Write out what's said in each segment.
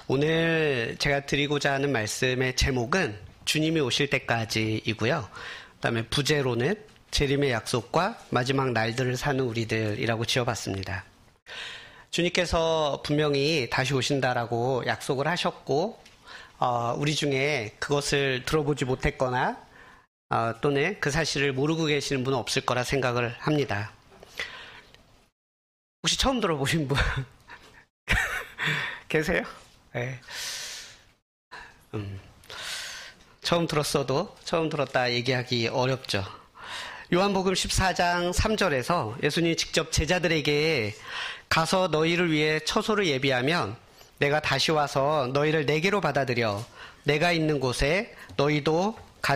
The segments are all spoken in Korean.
오늘 제가 드리고자 하는 말씀의 제목은 주님이 오실 때까지이고요. 그다음에 부제로는 재림의 약속과 마지막 날들을 사는 우리들이라고 지어봤습니다. 주님께서 분명히 다시 오신다라고 약속을 하셨고 우리 중에 그것을 들어보지 못했거나 또는 그 사실을 모르고 계시는 분은 없을 거라 생각을 합니다. 혹시 처음 들어보신 분 계세요? 네. 처음 들었어도 처음 들었다 얘기하기 어렵죠. 요한복음 14장 3절에서 예수님이 직접 제자들에게 가서 너희를 위해 처소를 예비하면 내가 다시 와서 너희를 내게로 받아들여 내가 있는 곳에 너희도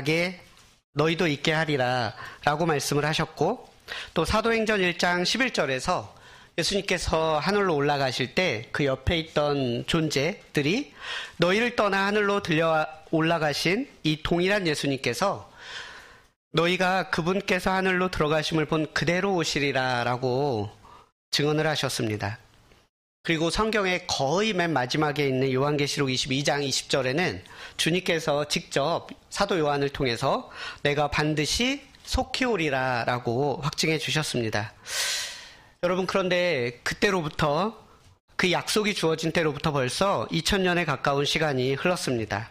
있게 하리라 라고 말씀을 하셨고, 또 사도행전 1장 11절에서 예수님께서 하늘로 올라가실 때 그 옆에 있던 존재들이 너희를 떠나 하늘로 들려 올라가신 이 동일한 예수님께서 너희가 그분께서 하늘로 들어가심을 본 그대로 오시리라 라고 증언을 하셨습니다. 그리고 성경의 거의 맨 마지막에 있는 요한계시록 22장 20절에는 주님께서 직접 사도 요한을 통해서 내가 반드시 속히 오리라 라고 확증해 주셨습니다. 여러분, 그런데 그때로부터 그 약속이 주어진 때로부터 벌써 2000년에 가까운 시간이 흘렀습니다.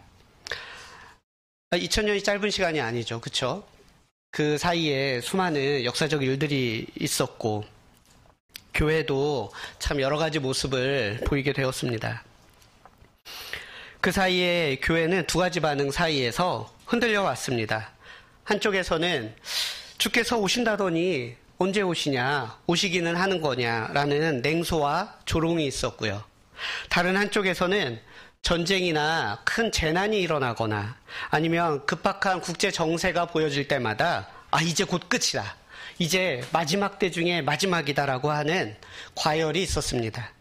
2000년이 짧은 시간이 아니죠. 그렇죠? 그 사이에 수많은 역사적 일들이 있었고 교회도 참 여러 가지 모습을 보이게 되었습니다. 그 사이에 교회는 두 가지 반응 사이에서 흔들려 왔습니다. 한쪽에서는 주께서 오신다더니 언제 오시냐, 오시기는 하는 거냐라는 냉소와 조롱이 있었고요. 다른 한쪽에서는 전쟁이나 큰 재난이 일어나거나 아니면 급박한 국제 정세가 보여질 때마다 이제 곧 끝이다, 이제 마지막 때 중에 마지막이다라고 하는 과열이 있었습니다.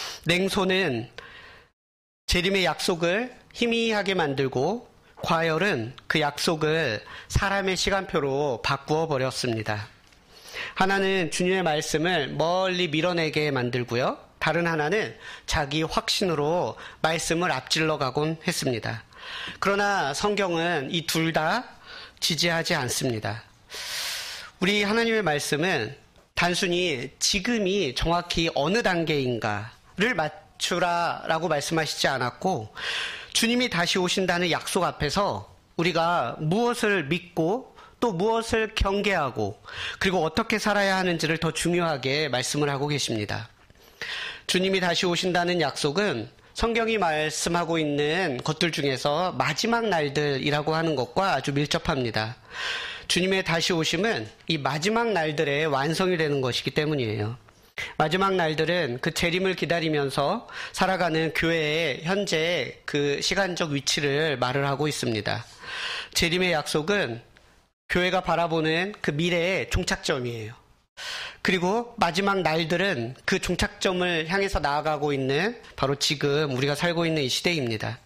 냉소는 재림의 약속을 희미하게 만들고 과열은 그 약속을 사람의 시간표로 바꾸어 버렸습니다. 하나는 주님의 말씀을 멀리 밀어내게 만들고요. 다른 하나는 자기 확신으로 말씀을 앞질러 가곤 했습니다. 그러나 성경은 이 둘 다 지지하지 않습니다. 우리 하나님의 말씀은 단순히 지금이 정확히 어느 단계인가를 맞추라라고 말씀하시지 않았고, 주님이 다시 오신다는 약속 앞에서 우리가 무엇을 믿고 또 무엇을 경계하고 그리고 어떻게 살아야 하는지를 더 중요하게 말씀을 하고 계십니다. 주님이 다시 오신다는 약속은 성경이 말씀하고 있는 것들 중에서 마지막 날들이라고 하는 것과 아주 밀접합니다. 주님의 다시 오심은 이 마지막 날들의 완성이 되는 것이기 때문이에요. 마지막 날들은 그 재림을 기다리면서 살아가는 교회의 현재 그 시간적 위치를 말을 하고 있습니다. 재림의 약속은 교회가 바라보는 그 미래의 종착점이에요. 그리고 마지막 날들은 그 종착점을 향해서 나아가고 있는 바로 지금 우리가 살고 있는 이 시대입니다.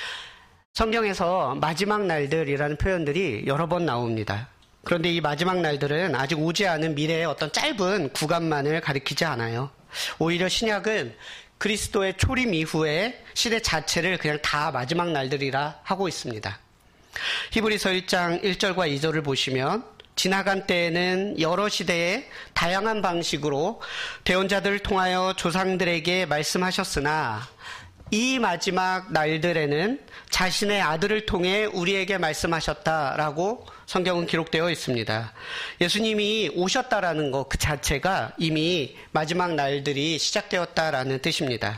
성경에서 마지막 날들이라는 표현들이 여러 번 나옵니다. 그런데 이 마지막 날들은 아직 오지 않은 미래의 어떤 짧은 구간만을 가리키지 않아요. 오히려 신약은 그리스도의 초림 이후의 시대 자체를 그냥 다 마지막 날들이라 하고 있습니다. 히브리서 1장 1절과 2절을 보시면 지나간 때에는 여러 시대의 다양한 방식으로 대언자들을 통하여 조상들에게 말씀하셨으나 이 마지막 날들에는 자신의 아들을 통해 우리에게 말씀하셨다라고 성경은 기록되어 있습니다. 예수님이 오셨다라는 것 그 자체가 이미 마지막 날들이 시작되었다라는 뜻입니다.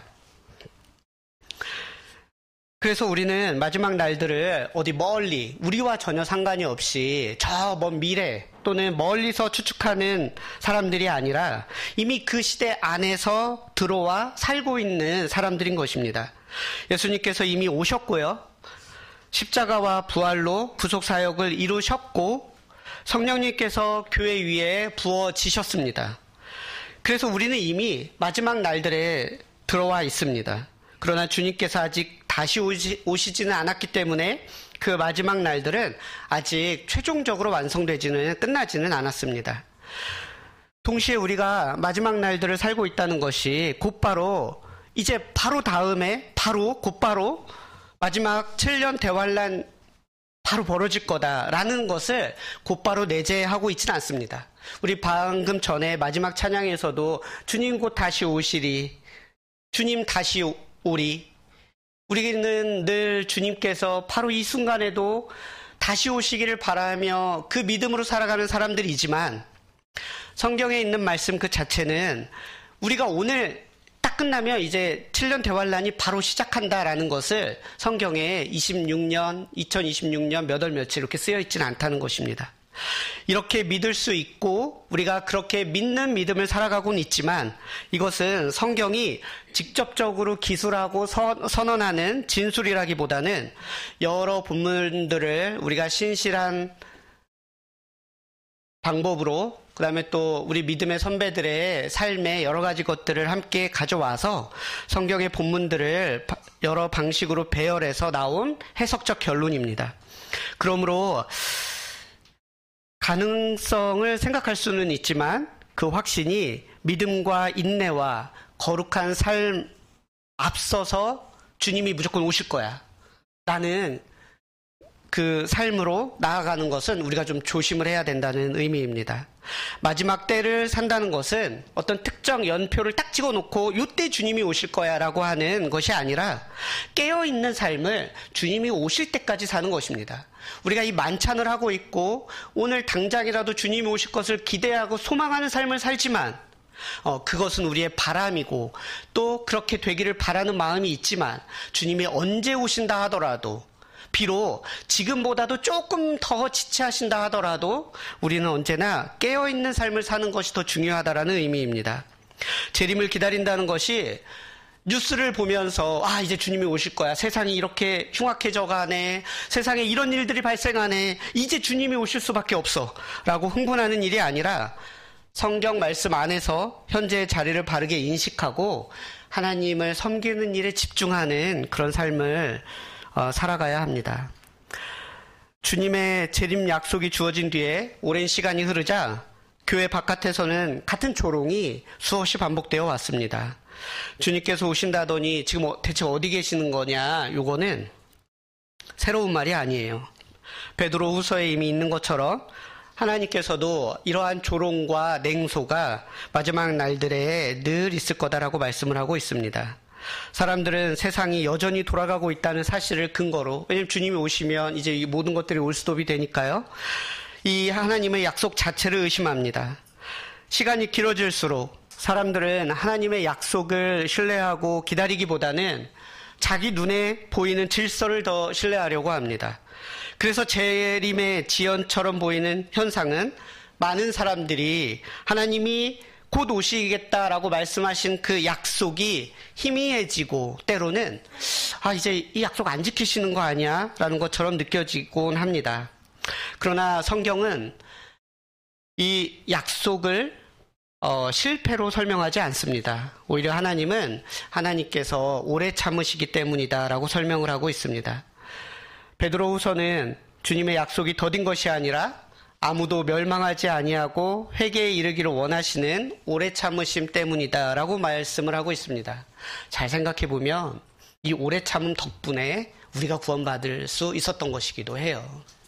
그래서 우리는 마지막 날들을 어디 멀리 우리와 전혀 상관이 없이 저 먼 미래 또는 멀리서 추측하는 사람들이 아니라 이미 그 시대 안에서 들어와 살고 있는 사람들인 것입니다. 예수님께서 이미 오셨고요. 십자가와 부활로 구속사역을 이루셨고 성령님께서 교회 위에 부어지셨습니다. 그래서 우리는 이미 마지막 날들에 들어와 있습니다. 그러나 주님께서 아직 다시 오시지는 않았기 때문에 그 마지막 날들은 아직 최종적으로 끝나지는 않았습니다. 동시에 우리가 마지막 날들을 살고 있다는 것이 곧바로 이제 바로 다음에 곧바로 마지막 7년 대환란 바로 벌어질 거다라는 것을 곧바로 내재하고 있지는 않습니다. 우리 방금 전에 마지막 찬양에서도 주님 곧 다시 오시리, 주님 다시 오리. 우리는 늘 주님께서 바로 이 순간에도 다시 오시기를 바라며 그 믿음으로 살아가는 사람들이지만, 성경에 있는 말씀 그 자체는 우리가 오늘 딱 끝나면 이제 7년 대환란이 바로 시작한다라는 것을 성경에 2026년 몇 월 며칠 이렇게 쓰여 있지는 않다는 것입니다. 이렇게 믿을 수 있고 우리가 그렇게 믿는 믿음을 살아가고는 있지만, 이것은 성경이 직접적으로 기술하고 선언하는 진술이라기보다는 여러 본문들을 우리가 신실한 방법으로, 그 다음에 또 우리 믿음의 선배들의 삶의 여러 가지 것들을 함께 가져와서 성경의 본문들을 여러 방식으로 배열해서 나온 해석적 결론입니다. 그러므로 가능성을 생각할 수는 있지만 그 확신이 믿음과 인내와 거룩한 삶 앞서서 주님이 무조건 오실 거야 라는 그 삶으로 나아가는 것은 우리가 좀 조심을 해야 된다는 의미입니다. 마지막 때를 산다는 것은 어떤 특정 연표를 딱 찍어놓고 이때 주님이 오실 거야 라고 하는 것이 아니라 깨어있는 삶을 주님이 오실 때까지 사는 것입니다. 우리가 이 만찬을 하고 있고 오늘 당장이라도 주님이 오실 것을 기대하고 소망하는 삶을 살지만 그것은 우리의 바람이고 또 그렇게 되기를 바라는 마음이 있지만, 주님이 언제 오신다 하더라도, 비록 지금보다도 조금 더 지체하신다 하더라도 우리는 언제나 깨어있는 삶을 사는 것이 더 중요하다라는 의미입니다. 재림을 기다린다는 것이 뉴스를 보면서 이제 주님이 오실 거야, 세상이 이렇게 흉악해져 가네, 세상에 이런 일들이 발생하네, 이제 주님이 오실 수밖에 없어 라고 흥분하는 일이 아니라 성경 말씀 안에서 현재의 자리를 바르게 인식하고 하나님을 섬기는 일에 집중하는 그런 삶을 살아가야 합니다. 주님의 재림 약속이 주어진 뒤에 오랜 시간이 흐르자 교회 바깥에서는 같은 조롱이 수없이 반복되어 왔습니다. 주님께서 오신다더니 지금 대체 어디 계시는 거냐, 요거는 새로운 말이 아니에요. 베드로 후서에 이미 있는 것처럼 하나님께서도 이러한 조롱과 냉소가 마지막 날들에 늘 있을 거다라고 말씀을 하고 있습니다. 사람들은 세상이 여전히 돌아가고 있다는 사실을 근거로, 왜냐하면 주님이 오시면 이제 이 모든 것들이 올스톱이 되니까요, 이 하나님의 약속 자체를 의심합니다. 시간이 길어질수록 사람들은 하나님의 약속을 신뢰하고 기다리기보다는 자기 눈에 보이는 질서를 더 신뢰하려고 합니다. 그래서 재림의 지연처럼 보이는 현상은 많은 사람들이 하나님이 곧 오시겠다라고 말씀하신 그 약속이 희미해지고, 때로는 이제 이 약속 안 지키시는 거 아니야? 라는 것처럼 느껴지곤 합니다. 그러나 성경은 이 약속을 실패로 설명하지 않습니다. 오히려 하나님은 하나님께서 오래 참으시기 때문이다 라고 설명을 하고 있습니다. 베드로후서는 주님의 약속이 더딘 것이 아니라 아무도 멸망하지 아니하고 회개에 이르기를 원하시는 오래 참으심 때문이다라고 말씀을 하고 있습니다. 잘 생각해 보면 이 오래 참음 덕분에 우리가 구원받을 수 있었던 것이기도 해요.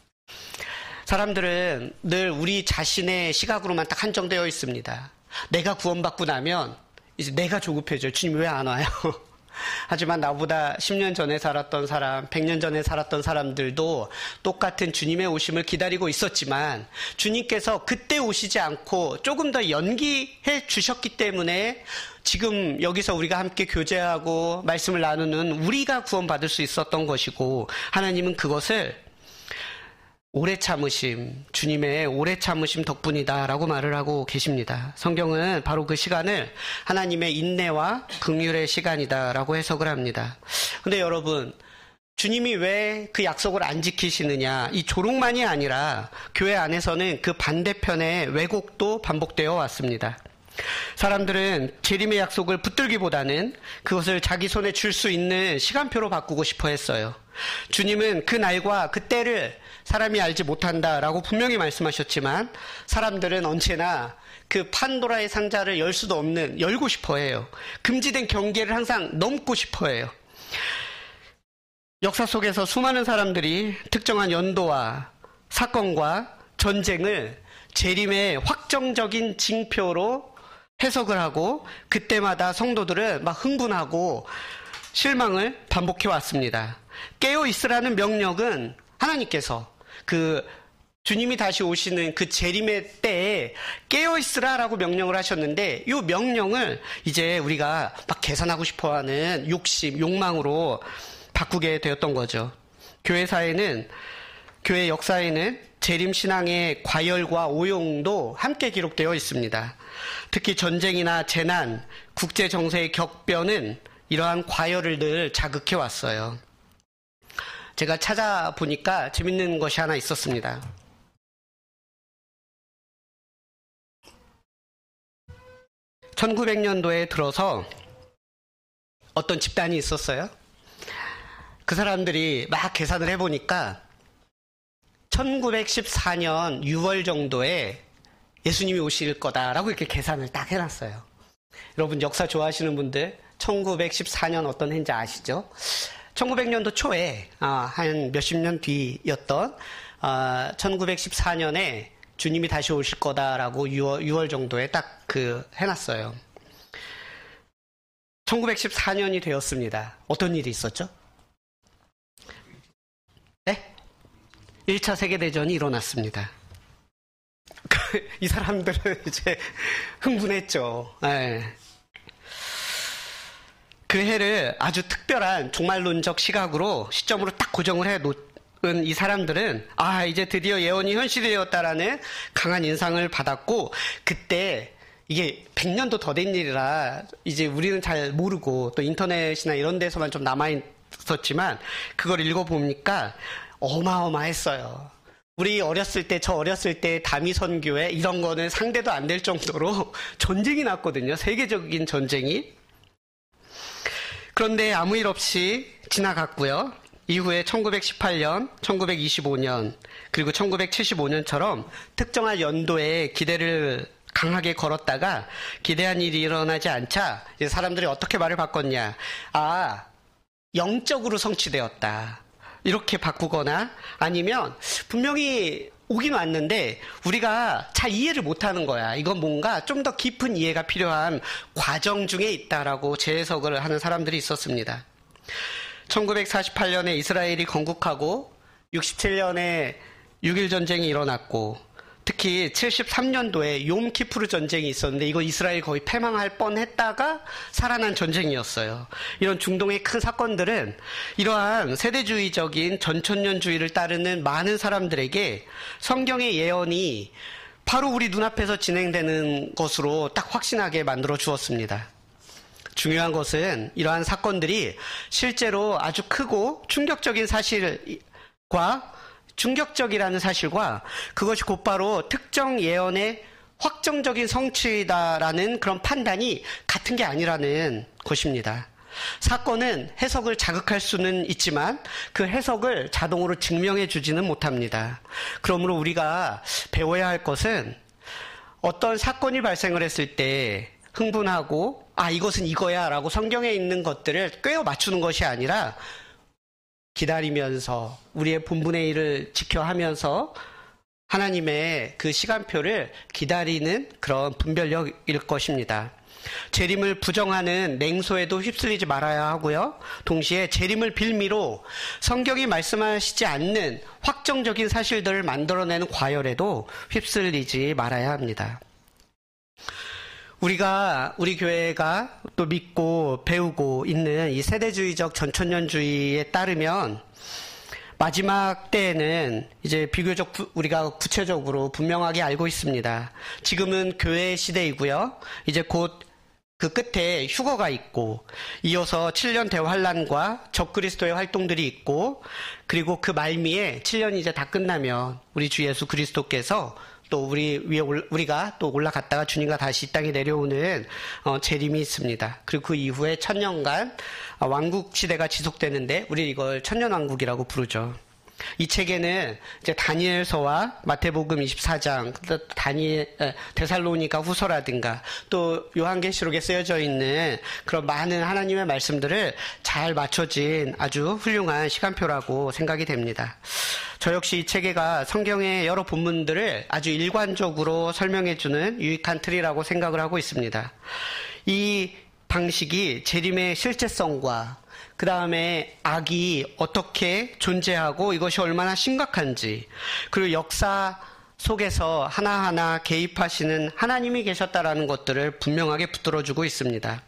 사람들은 늘 우리 자신의 시각으로만 딱 한정되어 있습니다. 내가 구원받고 나면 이제 내가 조급해져요. 주님 왜 안 와요? 하지만 나보다 10년 전에 살았던 사람, 100년 전에 살았던 사람들도 똑같은 주님의 오심을 기다리고 있었지만 주님께서 그때 오시지 않고 조금 더 연기해 주셨기 때문에 지금 여기서 우리가 함께 교제하고 말씀을 나누는 우리가 구원받을 수 있었던 것이고, 하나님은 그것을 오래 참으심, 주님의 오래 참으심 덕분이다라고 말을 하고 계십니다. 성경은 바로 그 시간을 하나님의 인내와 긍휼의 시간이다라고 해석을 합니다. 근데 여러분, 주님이 왜 그 약속을 안 지키시느냐, 이 조롱만이 아니라 교회 안에서는 그 반대편의 왜곡도 반복되어 왔습니다. 사람들은 재림의 약속을 붙들기보다는 그것을 자기 손에 줄 수 있는 시간표로 바꾸고 싶어 했어요. 주님은 그 날과 그 때를 사람이 알지 못한다라고 분명히 말씀하셨지만, 사람들은 언제나 그 판도라의 상자를 열 수도 없는, 열고 싶어 해요. 금지된 경계를 항상 넘고 싶어 해요. 역사 속에서 수많은 사람들이 특정한 연도와 사건과 전쟁을 재림의 확정적인 징표로 해석을 하고 그때마다 성도들은 막 흥분하고 실망을 반복해 왔습니다. 깨어 있으라는 명령은 하나님께서 그 주님이 다시 오시는 그 재림의 때에 깨어 있으라라고 명령을 하셨는데 이 명령을 이제 우리가 막 계산하고 싶어하는 욕심, 욕망으로 바꾸게 되었던 거죠. 교회 역사에는 재림 신앙의 과열과 오용도 함께 기록되어 있습니다. 특히 전쟁이나 재난, 국제 정세의 격변은 이러한 과열을 늘 자극해 왔어요. 제가 찾아보니까 재밌는 것이 하나 있었습니다. 1900년도에 들어서 어떤 집단이 있었어요. 그 사람들이 막 계산을 해보니까 1914년 6월 정도에 예수님이 오실 거다라고 이렇게 계산을 딱 해놨어요. 여러분 역사 좋아하시는 분들 1914년 어떤 해인지 아시죠? 1900년도 초에 한 몇십 년 뒤였던 1914년에 주님이 다시 오실 거다라고 6월 정도에 딱 해놨어요. 1914년이 되었습니다. 어떤 일이 있었죠? 네? 1차 세계대전이 일어났습니다. 이 사람들은 이제 흥분했죠. 네. 그 해를 아주 특별한 종말론적 시점으로 딱 고정을 해 놓은 이 사람들은 이제 드디어 예언이 현실이 되었다라는 강한 인상을 받았고, 그때 이게 100년도 더 된 일이라 이제 우리는 잘 모르고 또 인터넷이나 이런 데서만 좀 남아있었지만 그걸 읽어보니까 어마어마했어요. 저 어렸을 때 다미선교회 이런 거는 상대도 안 될 정도로 전쟁이 났거든요. 세계적인 전쟁이. 그런데 아무 일 없이 지나갔고요. 이후에 1918년, 1925년, 그리고 1975년처럼 특정한 연도에 기대를 강하게 걸었다가 기대한 일이 일어나지 않자 이제 사람들이 어떻게 말을 바꿨냐. 영적으로 성취되었다. 이렇게 바꾸거나 아니면 분명히 오긴 왔는데 우리가 잘 이해를 못하는 거야. 이건 뭔가 좀 더 깊은 이해가 필요한 과정 중에 있다라고 재해석을 하는 사람들이 있었습니다. 1948년에 이스라엘이 건국하고 67년에 6.1 전쟁이 일어났고 특히 73년도에 욤키푸르 전쟁이 있었는데 이거 이스라엘 거의 패망할 뻔했다가 살아난 전쟁이었어요. 이런 중동의 큰 사건들은 이러한 세대주의적인 전천년주의를 따르는 많은 사람들에게 성경의 예언이 바로 우리 눈앞에서 진행되는 것으로 딱 확신하게 만들어 주었습니다. 중요한 것은 이러한 사건들이 실제로 아주 크고 충격적이라는 사실과 그것이 곧바로 특정 예언의 확정적인 성취다라는 그런 판단이 같은 게 아니라는 것입니다. 사건은 해석을 자극할 수는 있지만 그 해석을 자동으로 증명해 주지는 못합니다. 그러므로 우리가 배워야 할 것은 어떤 사건이 발생을 했을 때 흥분하고 이것은 이거야 라고 성경에 있는 것들을 꿰어 맞추는 것이 아니라 기다리면서 우리의 본분의 일을 지켜하면서 하나님의 그 시간표를 기다리는 그런 분별력일 것입니다. 재림을 부정하는 냉소에도 휩쓸리지 말아야 하고요. 동시에 재림을 빌미로 성경이 말씀하시지 않는 확정적인 사실들을 만들어내는 과열에도 휩쓸리지 말아야 합니다. 우리 교회가 또 믿고 배우고 있는 이 세대주의적 전천년주의에 따르면 마지막 때에는 이제 비교적 우리가 구체적으로 분명하게 알고 있습니다. 지금은 교회 시대이고요. 이제 곧 그 끝에 휴거가 있고 이어서 7년 대환란과 적그리스도의 활동들이 있고 그리고 그 말미에 7년이 이제 다 끝나면 우리 주 예수 그리스도께서 또 우리가 또 올라갔다가 주님과 다시 이 땅에 내려오는 재림이 있습니다. 그리고 그 이후에 1000년간 왕국 시대가 지속되는데 우리 이걸 천년왕국이라고 부르죠. 이 책에는 이제 다니엘서와 마태복음 24장, 데살로니가 후서라든가 또 요한계시록에 쓰여져 있는 그런 많은 하나님의 말씀들을 잘 맞춰진 아주 훌륭한 시간표라고 생각이 됩니다. 저 역시 이 체계가 성경의 여러 본문들을 아주 일관적으로 설명해주는 유익한 틀이라고 생각을 하고 있습니다. 이 방식이 재림의 실제성과 그 다음에 악이 어떻게 존재하고 이것이 얼마나 심각한지, 그리고 역사 속에서 하나하나 개입하시는 하나님이 계셨다라는 것들을 분명하게 붙들어주고 있습니다.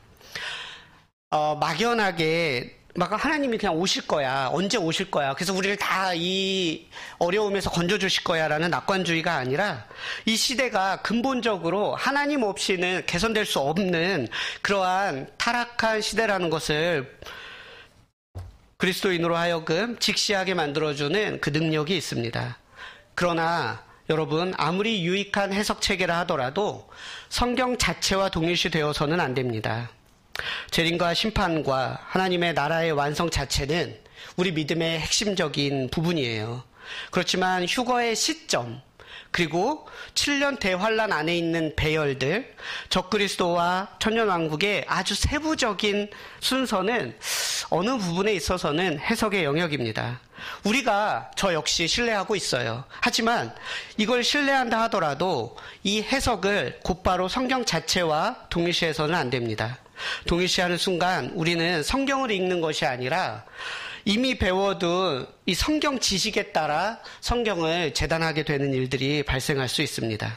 막연하게 하나님이 그냥 오실 거야, 언제 오실 거야, 그래서 우리를 다 이 어려움에서 건져주실 거야 라는 낙관주의가 아니라, 이 시대가 근본적으로 하나님 없이는 개선될 수 없는 그러한 타락한 시대라는 것을 그리스도인으로 하여금 직시하게 만들어주는 그 능력이 있습니다. 그러나 여러분, 아무리 유익한 해석체계라 하더라도 성경 자체와 동일시 되어서는 안 됩니다. 재림과 심판과 하나님의 나라의 완성 자체는 우리 믿음의 핵심적인 부분이에요. 그렇지만 휴거의 시점, 그리고 7년 대환란 안에 있는 배열들, 적그리스도와 천년왕국의 아주 세부적인 순서는 어느 부분에 있어서는 해석의 영역입니다. 우리가 저 역시 신뢰하고 있어요. 하지만 이걸 신뢰한다 하더라도 이 해석을 곧바로 성경 자체와 동일시해서는 안 됩니다. 동일시하는 순간 우리는 성경을 읽는 것이 아니라 이미 배워둔 이 성경 지식에 따라 성경을 재단하게 되는 일들이 발생할 수 있습니다.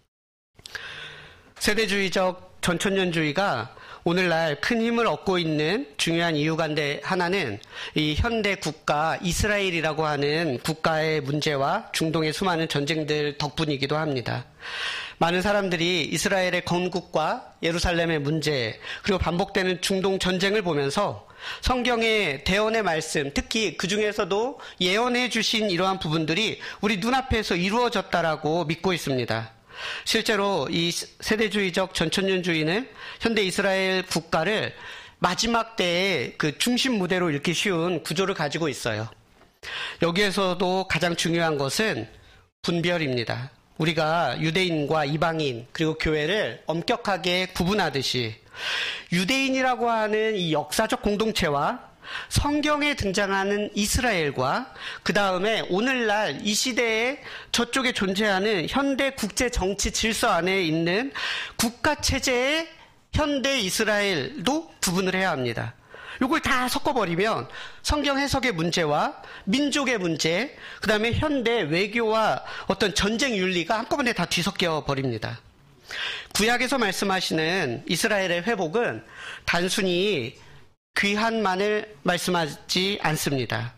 세대주의적 전천년주의가 오늘날 큰 힘을 얻고 있는 중요한 이유 가운데 하나는 이 현대 국가 이스라엘이라고 하는 국가의 문제와 중동의 수많은 전쟁들 덕분이기도 합니다. 많은 사람들이 이스라엘의 건국과 예루살렘의 문제, 그리고 반복되는 중동 전쟁을 보면서 성경의 대언의 말씀, 특히 그 중에서도 예언해 주신 이러한 부분들이 우리 눈앞에서 이루어졌다라고 믿고 있습니다. 실제로 이 세대주의적 전천년주의는 현대 이스라엘 국가를 마지막 때의 그 중심 무대로 읽기 쉬운 구조를 가지고 있어요. 여기에서도 가장 중요한 것은 분별입니다. 우리가 유대인과 이방인 그리고 교회를 엄격하게 구분하듯이 유대인이라고 하는 이 역사적 공동체와 성경에 등장하는 이스라엘과 그 다음에 오늘날 이 시대에 저쪽에 존재하는 현대 국제 정치 질서 안에 있는 국가체제의 현대 이스라엘도 구분을 해야 합니다. 이걸 다 섞어버리면 성경 해석의 문제와 민족의 문제, 그 다음에 현대 외교와 어떤 전쟁 윤리가 한꺼번에 다 뒤섞여 버립니다. 구약에서 말씀하시는 이스라엘의 회복은 단순히 귀한만을 말씀하지 않습니다.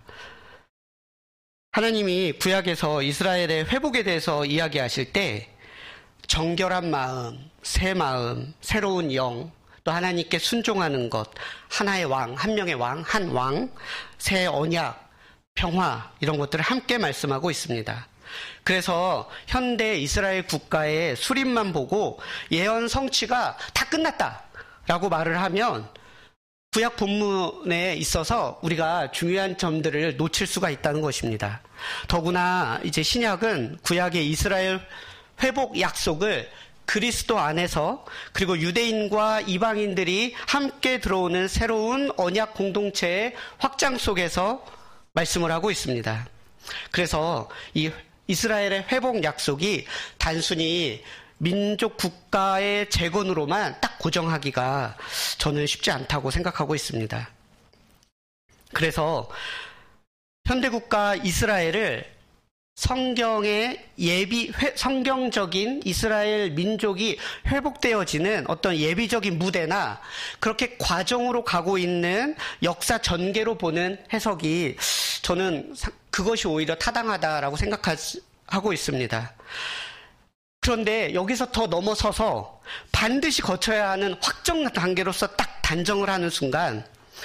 하나님이 구약에서 이스라엘의 회복에 대해서 이야기하실 때 정결한 마음, 새 마음, 새로운 영, 또 하나님께 순종하는 것, 하나의 왕, 한 명의 왕, 한 왕, 새 언약, 평화 이런 것들을 함께 말씀하고 있습니다. 그래서 현대 이스라엘 국가의 수립만 보고 예언 성취가 다 끝났다라고 말을 하면 구약 본문에 있어서 우리가 중요한 점들을 놓칠 수가 있다는 것입니다. 더구나 이제 신약은 구약의 이스라엘 회복 약속을 그리스도 안에서 그리고 유대인과 이방인들이 함께 들어오는 새로운 언약 공동체의 확장 속에서 말씀을 하고 있습니다. 그래서 이 이스라엘의 회복 약속이 단순히 민족 국가의 재건으로만 딱 고정하기가 저는 쉽지 않다고 생각하고 있습니다. 그래서 현대국가 이스라엘을 성경의 성경적인 이스라엘 민족이 회복되어지는 어떤 예비적인 무대나 그렇게 과정으로 가고 있는 역사 전개로 보는 해석이 저는 그것이 오히려 타당하다라고 생각하고 있습니다. 그런데 여기서 더 넘어서서 반드시 거쳐야 하는 확정 단계로서 딱 단정을 하는 순간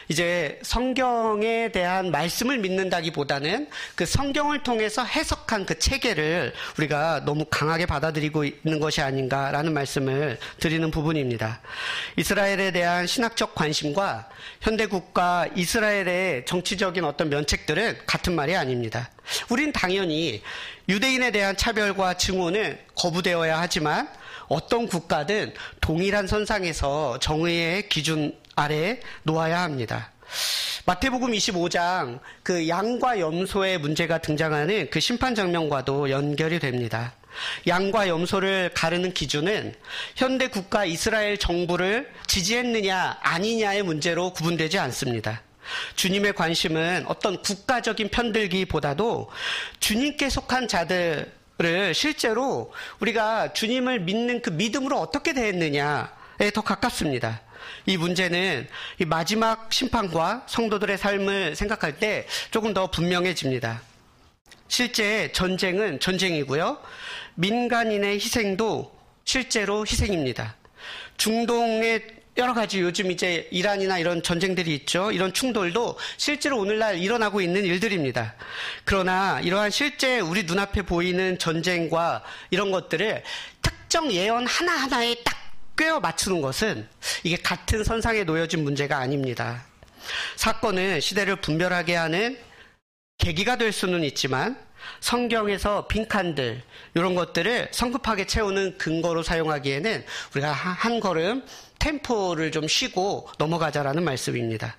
이제 성경에 대한 말씀을 믿는다기보다는 그 성경을 통해서 해석한 그 체계를 우리가 너무 강하게 받아들이고 있는 것이 아닌가라는 말씀을 드리는 부분입니다. 이스라엘에 대한 신학적 관심과 현대국가 이스라엘의 정치적인 어떤 면책들은 같은 말이 아닙니다. 우린 당연히 유대인에 대한 차별과 증오는 거부되어야 하지만 어떤 국가든 동일한 선상에서 정의의 기준 아래에 놓아야 합니다. 마태복음 25장 그 양과 염소의 문제가 등장하는 그 심판 장면과도 연결이 됩니다. 양과 염소를 가르는 기준은 현대 국가 이스라엘 정부를 지지했느냐 아니냐의 문제로 구분되지 않습니다. 주님의 관심은 어떤 국가적인 편들기보다도 주님께 속한 자들을 실제로 우리가 주님을 믿는 그 믿음으로 어떻게 대했느냐에 더 가깝습니다. 이 문제는 이 마지막 심판과 성도들의 삶을 생각할 때 조금 더 분명해집니다. 실제 전쟁은 전쟁이고요. 민간인의 희생도 실제로 희생입니다. 중동의 여러 가지 요즘 이제 이란이나 이런 전쟁들이 있죠. 이런 충돌도 실제로 오늘날 일어나고 있는 일들입니다. 그러나 이러한 실제 우리 눈앞에 보이는 전쟁과 이런 것들을 특정 예언 하나하나에 딱 꿰어 맞추는 것은 이게 같은 선상에 놓여진 문제가 아닙니다. 사건은 시대를 분별하게 하는 계기가 될 수는 있지만 성경에서 빈칸들 이런 것들을 성급하게 채우는 근거로 사용하기에는 우리가 한 걸음 템포를 좀 쉬고 넘어가자라는 말씀입니다.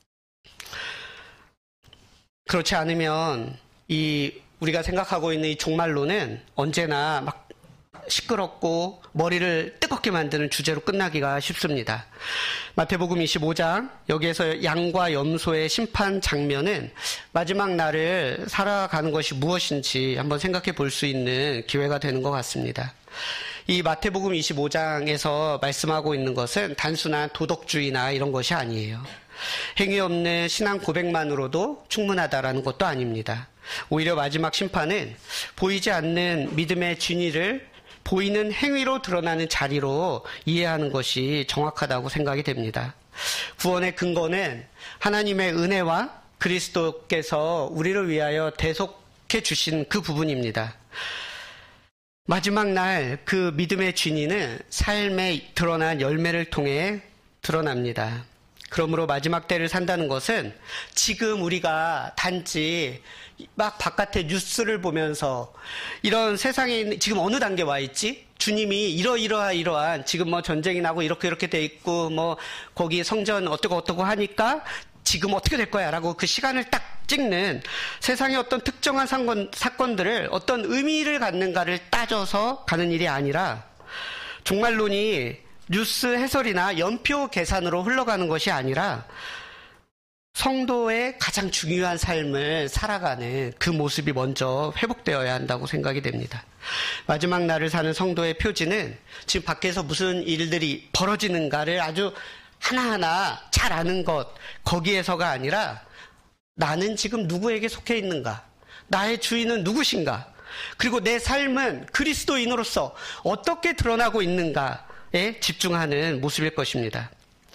그렇지 않으면 우리가 생각하고 있는 이 종말론은 언제나 막 시끄럽고 머리를 뜨겁게 만드는 주제로 끝나기가 쉽습니다. 마태복음 25장 여기에서 양과 염소의 심판 장면은 마지막 날을 살아가는 것이 무엇인지 한번 생각해 볼 수 있는 기회가 되는 것 같습니다. 이 마태복음 25장에서 말씀하고 있는 것은 단순한 도덕주의나 이런 것이 아니에요. 행위 없는 신앙 고백만으로도 충분하다라는 것도 아닙니다. 오히려 마지막 심판은 보이지 않는 믿음의 진위를 보이는 행위로 드러나는 자리로 이해하는 것이 정확하다고 생각이 됩니다. 구원의 근거는 하나님의 은혜와 그리스도께서 우리를 위하여 대속해 주신 그 부분입니다. 마지막 날 그 믿음의 진위는 삶에 드러난 열매를 통해 드러납니다. 그러므로 마지막 때를 산다는 것은 지금 우리가 단지 막 바깥에 뉴스를 보면서 이런 세상에 있는 지금 어느 단계에 와 있지? 주님이 이러한 지금 뭐 전쟁이 나고 이렇게 돼 있고 뭐 거기 성전 어떠고 하니까 지금 어떻게 될 거야 라고 그 시간을 딱 찍는 세상의 어떤 특정한 사건들을 어떤 의미를 갖는가를 따져서 가는 일이 아니라 종말론이 뉴스 해설이나 연표 계산으로 흘러가는 것이 아니라 성도의 가장 중요한 삶을 살아가는 그 모습이 먼저 회복되어야 한다고 생각이 됩니다. 마지막 날을 사는 성도의 표지는 지금 밖에서 무슨 일들이 벌어지는가를 아주 하나하나 잘 아는 것 거기에서가 아니라 나는 지금 누구에게 속해 있는가? 나의 주인은 누구신가? 그리고 내 삶은 그리스도인으로서 어떻게 드러나고 있는가에 집중하는 모습일 것입니다.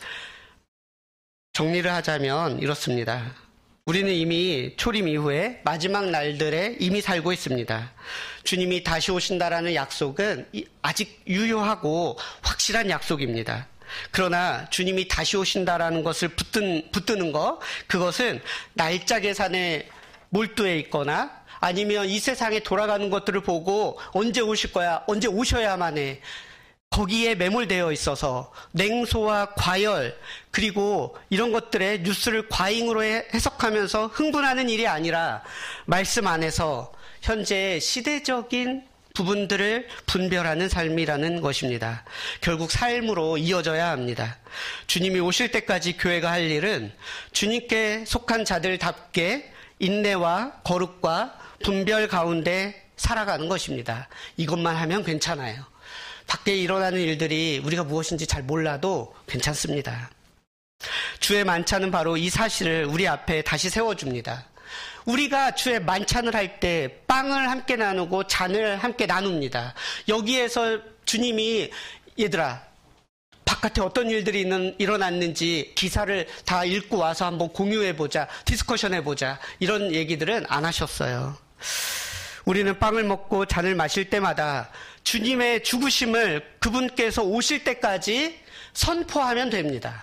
정리를 하자면 이렇습니다. 우리는 이미 초림 이후에 마지막 날들에 이미 살고 있습니다. 주님이 다시 오신다라는 약속은 아직 유효하고 확실한 약속입니다. 그러나 주님이 다시 오신다라는 것을 붙드는 것, 그것은 날짜 계산에 몰두해 있거나 아니면 이 세상에 돌아가는 것들을 보고 언제 오실 거야, 언제 오셔야만 해. 거기에 매몰되어 있어서 냉소와 과열 그리고 이런 것들의 뉴스를 과잉으로 해석하면서 흥분하는 일이 아니라 말씀 안에서 현재 시대적인 부분들을 분별하는 삶이라는 것입니다. 결국 삶으로 이어져야 합니다. 주님이 오실 때까지 교회가 할 일은 주님께 속한 자들답게 인내와 거룩과 분별 가운데 살아가는 것입니다. 이것만 하면 괜찮아요. 밖에 일어나는 일들이 우리가 무엇인지 잘 몰라도 괜찮습니다. 주의 만찬은 바로 이 사실을 우리 앞에 다시 세워줍니다. 우리가 주의 만찬을 할 때 빵을 함께 나누고 잔을 함께 나눕니다. 여기에서 주님이 얘들아 바깥에 어떤 일들이 일어났는지 기사를 다 읽고 와서 한번 공유해보자, 디스커션해보자, 이런 얘기들은 안 하셨어요. 우리는 빵을 먹고 잔을 마실 때마다 주님의 죽으심을 그분께서 오실 때까지 선포하면 됩니다.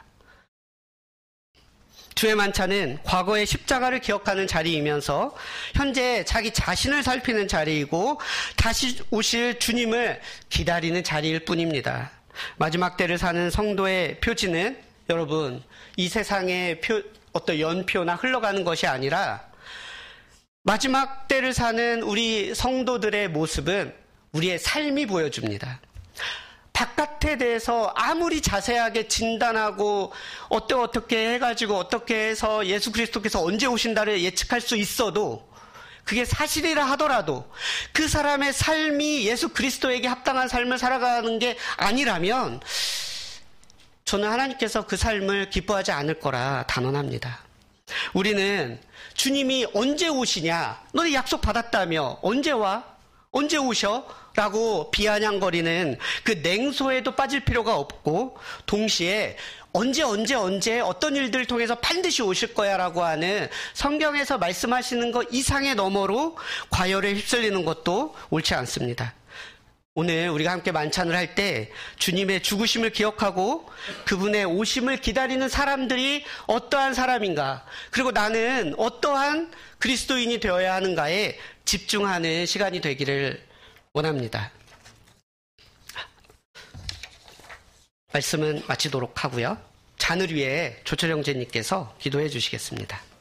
주의 만찬은 과거의 십자가를 기억하는 자리이면서 현재 자기 자신을 살피는 자리이고 다시 오실 주님을 기다리는 자리일 뿐입니다. 마지막 때를 사는 성도의 표지는 여러분 이 세상의 어떤 연표나 흘러가는 것이 아니라 마지막 때를 사는 우리 성도들의 모습은 우리의 삶이 보여줍니다. 바깥에 대해서 아무리 자세하게 진단하고 어떻게 해가지고 어떻게 해서 예수 그리스도께서 언제 오신다를 예측할 수 있어도 그게 사실이라 하더라도 그 사람의 삶이 예수 그리스도에게 합당한 삶을 살아가는 게 아니라면 저는 하나님께서 그 삶을 기뻐하지 않을 거라 단언합니다. 우리는 주님이 언제 오시냐? 너네 약속 받았다며 언제 와? 언제 오셔? 라고 비아냥거리는 그 냉소에도 빠질 필요가 없고 동시에 언제 어떤 일들을 통해서 반드시 오실 거야 라고 하는 성경에서 말씀하시는 것 이상의 너머로 과열에 휩쓸리는 것도 옳지 않습니다. 오늘 우리가 함께 만찬을 할 때 주님의 죽으심을 기억하고 그분의 오심을 기다리는 사람들이 어떠한 사람인가, 그리고 나는 어떠한 그리스도인이 되어야 하는가에 집중하는 시간이 되기를 원합니다. 말씀은 마치도록 하고요. 잔을 위해 조철 형제님께서 기도해 주시겠습니다.